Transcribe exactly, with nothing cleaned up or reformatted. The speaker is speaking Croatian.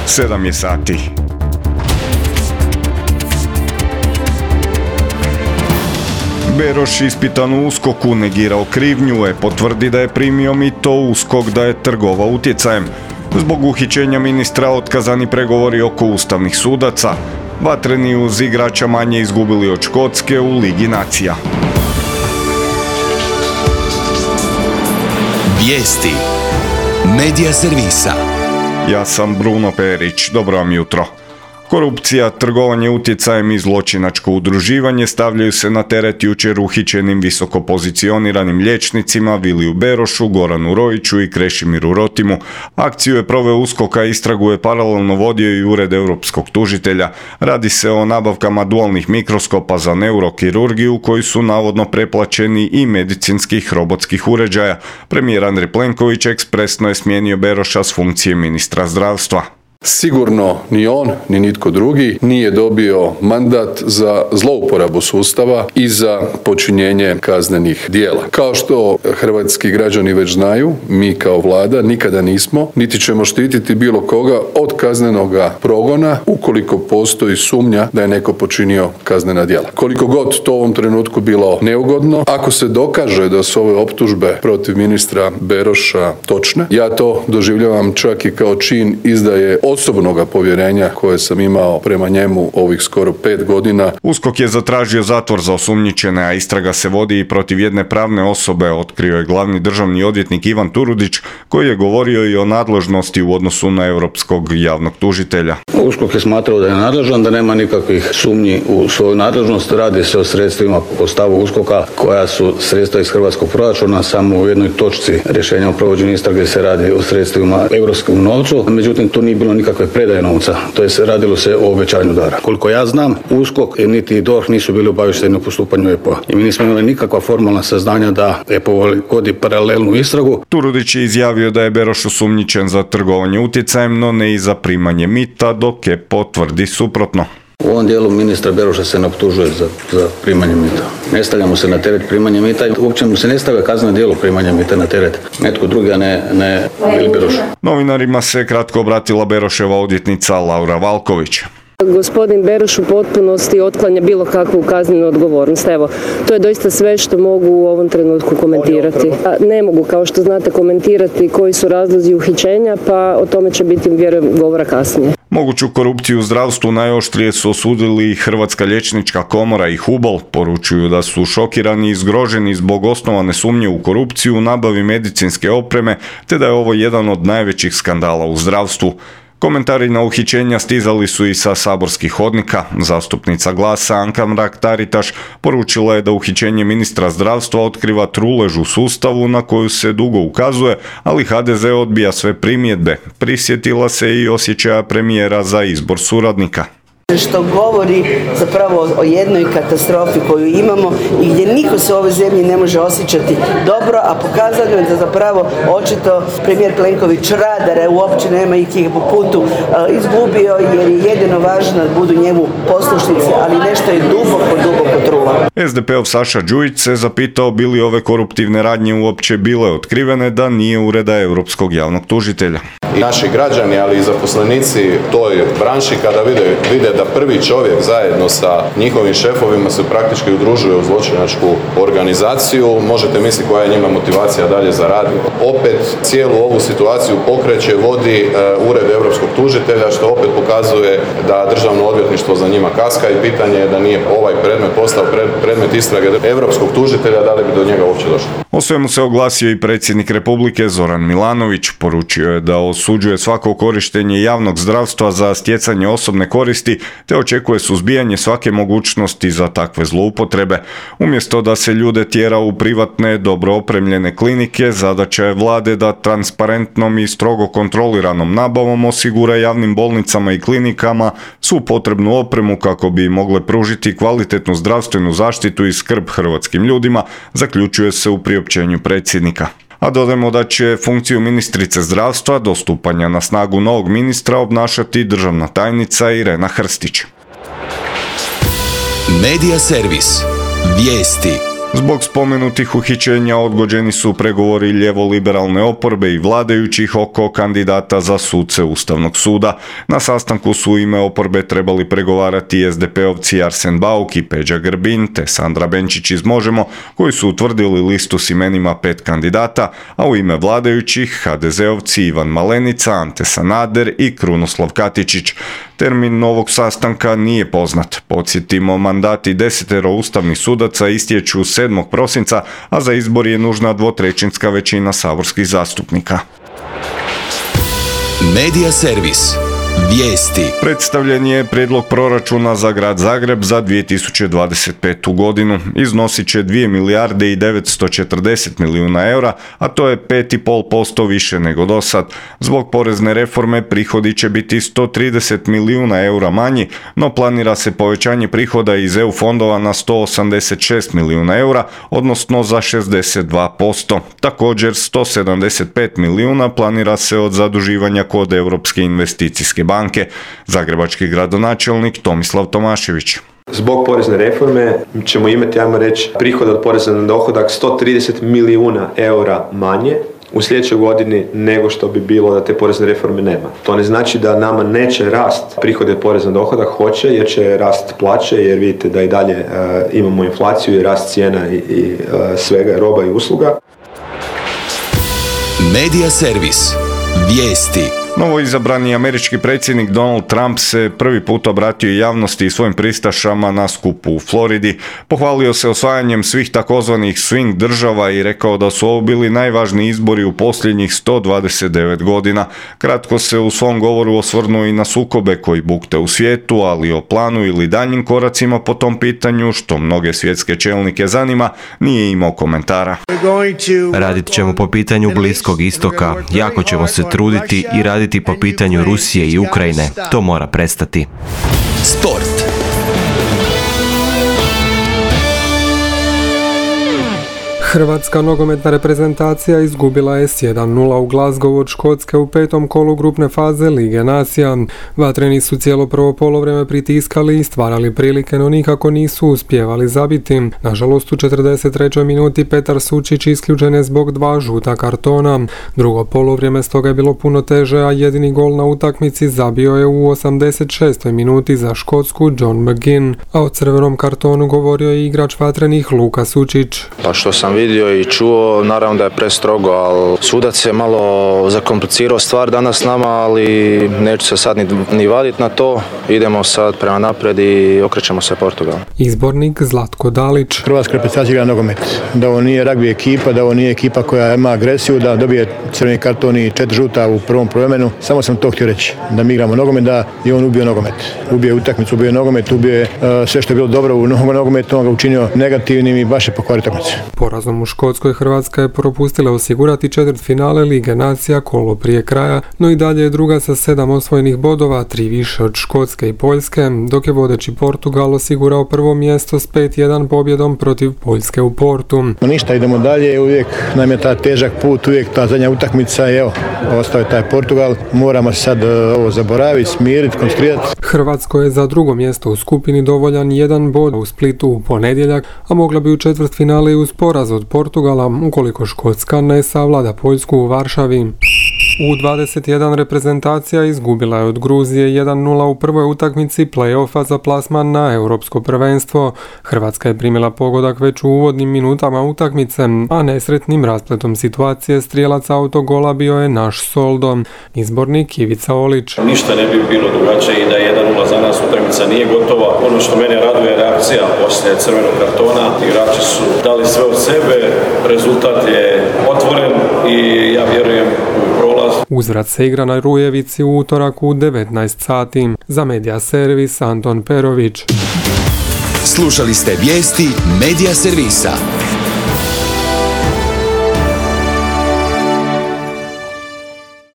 sedam je sati. Beroš ispitan u USKOK-u negirao krivnju, E potvrdi da je primio mito, USKOK da je trgovao utjecajem. Zbog uhićenja ministra otkazani pregovori oko ustavnih sudaca. Vatreni uz igrača manje izgubili od Škotske u Ligi nacija. Vijesti Medija servisa. Ja sam Bruno Perić, dobro vam jutro. Korupcija, trgovanje utjecajem i zločinačko udruživanje stavljaju se na teret jučer uhićenim visoko pozicioniranim liječnicima Viliju Berošu, Goranu Rojiću i Krešimiru Rotimu. Akciju je proveo USKOK, a istragu je paralelno vodio i Ured europskog tužitelja. Radi se o nabavkama dualnih mikroskopa za neurokirurgiju koji su navodno preplaćeni i medicinskih robotskih uređaja. Premijer Andrej Plenković ekspresno je smijenio Beroša s funkcije ministra zdravstva. Sigurno ni on, ni nitko drugi nije dobio mandat za zlouporabu sustava i za počinjenje kaznenih djela. Kao što hrvatski građani već znaju, mi kao vlada nikada nismo, niti ćemo štititi bilo koga od kaznenoga progona ukoliko postoji sumnja da je neko počinio kaznena djela. Koliko god to u ovom trenutku bilo neugodno, ako se dokaže da su ove optužbe protiv ministra Beroša točne, ja to doživljavam čak i kao čin izdaje osobnoga povjerenja koje sam imao prema njemu ovih skoro pet godina. USKOK je zatražio zatvor za osumnjičene, a istraga se vodi i protiv jedne pravne osobe, otkrio je glavni državni odvjetnik Ivan Turudić, koji je govorio i o nadležnosti u odnosu na europskog javnog tužitelja. USKOK je smatrao da je nadležan, da nema nikakvih sumnji u svoju nadležnost. Radi se o sredstvima po stavu USKOK-a koja su sredstva iz hrvatskog proračuna. Samo u jednoj točci rješenja o provođenju istrage se radi o sredstvima europskom novcu. Međutim, tu nije bilo nikakve predaje novca. To je radilo se o obećanju dara. Koliko ja znam, USKOK niti D O R H nisu bili obaviješteni o postupanju E P O-a. I mi nismo imali nikakva formalna saznanja da E P O vodi paralelnu istragu. Turudić je izjavio da je Beroš osumnjičen za trgovanje utjecajem, no ne i za primanje mita, dok E P O tvrdi suprotno. U ovom dijelu ministra Beroša se ne optužuje za, za primanje mita. Ne stavljamo se na teret primanja mita, uopće mu se ne stavlja kazneno djelo primanja mita na teret. Netko drugi, a ne, ne Vili Beroš. Novinarima se kratko obratila Beroševa odvjetnica Laura Valković. Gospodin Beroš u potpunosti otklanja bilo kakvu kaznenu odgovornost. Evo, to je doista sve što mogu u ovom trenutku komentirati. Ne mogu, kao što znate, komentirati koji su razlozi uhićenja, pa o tome će biti, vjerujem, govora kasnije. Moguću korupciju u zdravstvu najoštrije su osudili Hrvatska liječnička komora i Hubol. Poručuju da su šokirani i zgroženi zbog osnovane sumnje u korupciju u nabavi medicinske opreme, te da je ovo jedan od najvećih skandala u zdravstvu. Komentari na uhićenja stizali su i sa saborskih hodnika. Zastupnica Glasa Anka Mrak-Taritaš poručila je da uhićenje ministra zdravstva otkriva trulež u sustavu na koju se dugo ukazuje, ali H D Z odbija sve primjedbe. Prisjetila se i osjećaja premijera za izbor suradnika. Što govori zapravo o jednoj katastrofi koju imamo i gdje niko se u ovoj zemlji ne može osjećati dobro, a pokazano je da zapravo očito premijer Plenković radare uopće nema ih po putu izgubio, jer je jedino važno da budu njemu poslušnici, ali nešto je duboko, duboko trulo. S D P-ov Saša Đujić se zapitao bi li ove koruptivne radnje uopće bile otkrivene da nije ureda europskog javnog tužitelja. Naši građani, ali i zaposlenici toj branši kada vide, vide da prvi čovjek zajedno sa njihovim šefovima se praktički udružuje u zločinačku organizaciju, možete misliti koja je njima motivacija dalje za rad. Opet cijelu ovu situaciju pokreće, vodi uh, Ured europskog tužitelja, što opet pokazuje da državno odvjetništvo za njima kaska i pitanje je da nije ovaj predmet postao pred, predmet istrage europskog tužitelja, da li bi do njega uopće došlo. O svemu se oglasio i predsjednik Republike Zoran Milanović. Poručio je da osuđuje svako korištenje javnog zdravstva za stjecanje osobne koristi, te očekuje suzbijanje svake mogućnosti za takve zloupotrebe. Umjesto da se ljude tjera u privatne, dobro opremljene klinike, zadaća je vlade da transparentnom i strogo kontroliranom nabavom osigura javnim bolnicama i klinikama svu potrebnu opremu kako bi mogle pružiti kvalitetnu zdravstvenu zaštitu i skrb hrvatskim ljudima, zaključuje se u priopćenju predsjednika. A dodajmo da će funkciju ministrice zdravstva do stupanja na snagu novog ministra obnašati državna tajnica Irena Hrstić. Medija servis. Vijesti. Zbog spomenutih uhićenja odgođeni su pregovori lijevo-liberalne oporbe i vladajućih oko kandidata za suce Ustavnog suda. Na sastanku su u ime oporbe trebali pregovarati es de pe-ovci Arsen Bauk i Peđa Grbin te Sandra Benčić iz Možemo, koji su utvrdili listu s imenima pet kandidata, a u ime vladajućih ha de ze-ovci Ivan Malenica, Ante Sanader i Krunoslav Katičić. Termin novog sastanka nije poznat. Podsjetimo, mandati desetero ustavnih sudaca istječu sedmog prosinca, a za izbor je nužna dvotrećinska većina saborskih zastupnika. Medija servis. Vijesti. Predstavljen je prijedlog proračuna za grad Zagreb za dvije tisuće dvadeset petu. godinu. Iznosit će dvije milijarde i devetsto četrdeset milijuna eura, a to je pet zarez pet posto više nego do sad. Zbog porezne reforme prihodi će biti sto trideset milijuna eura manji, no planira se povećanje prihoda iz e u fondova na sto osamdeset šest milijuna eura, odnosno za šezdeset dva posto. Također sto sedamdeset pet milijuna planira se od zaduživanja kod Europske investicijske banke. Zagrebački gradonačelnik Tomislav Tomašević. Zbog porezne reforme ćemo imati, ajmo reći, prihod od poreza na dohodak sto trideset milijuna eura manje u sljedećoj godini nego što bi bilo da te porezne reforme nema. To ne znači da nama neće rast prihode od poreza na dohodak, hoće, jer će rast plaće, jer vidite da i dalje uh, imamo inflaciju i rast cijena i, i uh, svega, roba i usluga. Medija servis. Vijesti. Novoizabrani američki predsjednik Donald Trump se prvi put obratio javnosti i svojim pristašama na skupu u Floridi. Pohvalio se osvajanjem svih takozvanih swing država i rekao da su ovo bili najvažniji izbori u posljednjih sto dvadeset devet godina. Kratko se u svom govoru osvrnuo i na sukobe koji bukte u svijetu, ali o planu ili daljnjim koracima po tom pitanju, što mnoge svjetske čelnike zanima, nije imao komentara. Radit ćemo po pitanju Bliskog istoka, jako ćemo se truditi i raditi po pitanju Rusije i Ukrajine. To mora prestati. Sport. Hrvatska nogometna reprezentacija izgubila je s jedan nula u Glasgowu od Škotske u petom kolu grupne faze Lige nacija. Vatreni su cijelo prvo poluvreme pritiskali i stvarali prilike, no nikako nisu uspjevali zabiti. Nažalost, u četrdeset trećoj minuti Petar Sučić isključen je zbog dva žuta kartona. Drugo poluvrijeme stoga je bilo puno teže, a jedini gol na utakmici zabio je u osamdeset šestoj minuti za Škotsku John McGinn, a o crvenom kartonu govorio je igrač Vatrenih Luka Sučić. Pa što sam vidio i čuo, naravno da je prestrogo, ali sudac je malo zakomplicirao stvar danas nama, ali neću se sad ni, ni vaditi na to. Idemo sad prema naprijed i okrećemo se Portugalu. Izbornik Zlatko Dalić. Hrvatska reprezentacija igra nogomet. Da ovo nije ragbi ekipa, da ovo nije ekipa koja ima agresiju, da dobije crveni karton i četiri žuta u prvom promjenu. Samo sam to htio reći. Da mi igramo nogomet, da je on ubio nogomet. Ubio utakmicu, ubio nogomet, ubio uh, sve što je bilo dobro u nogometu, on ga učinio negativnim i baš je pokvario utakmicu. Porazom u Škotskoj Hrvatska je propustila osigurati četvrtfinale Lige nacija kolo prije kraja, no i dalje je druga sa sedam osvojenih bodova, tri više od Škotske i Poljske, dok je vodeći Portugal osigurao prvo mjesto s pet jedan pobjedom protiv Poljske u Portu. No ništa, idemo dalje, uvijek nam je ta težak put, uvijek ta zadnja utakmica i evo, ostao je taj Portugal. Moramo sad ovo zaboraviti, smiriti, koncentrirati. Hrvatsko je za drugo mjesto u skupini dovoljan jedan bod u Splitu u ponedjeljak, a mogla bi u četvrtfinale uz poraz od Portugala ukoliko Škotska ne savlada Poljsku u Varšavi. U dvadeset jedan reprezentacija izgubila je od Gruzije jedan nula u prvoj utakmici play-offa za plasman na europsko prvenstvo. Hrvatska je primila pogodak već u uvodnim minutama utakmice, a nesretnim raspletom situacije strijelac autogola bio je naš Soldo. Izbornik Ivica Olić. Ništa ne bi bilo drugačije i da je jedan nula za nas, utakmica nije gotova. Ono što mene raduje je reakcija poslije crvenog kartona. Igrači su dali sve od sebe, rezultat je otvoren i ja vjerujem u prolaz. Uzvrat se igra na Rujevici u utorak u devetnaest sati. Za Medija servis Anton Perović. Slušali ste vijesti Medija servisa.